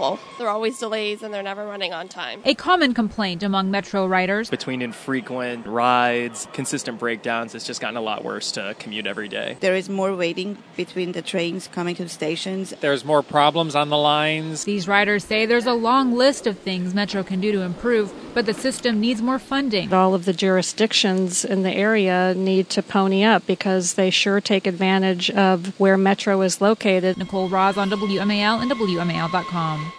awful. There are always delays and they're never running on time. A common complaint among Metro riders. Between infrequent rides, consistent breakdowns, it's just gotten a lot worse to commute every day. There is more waiting between the trains coming to the stations. There's more problems on the lines. These riders say there's a long list of things Metro can do to improve, but the system needs more funding. All of the jurisdictions in the area need to pony up because they sure take advantage of where Metro is located. Nicole Roz on WMAL and WMAL.com.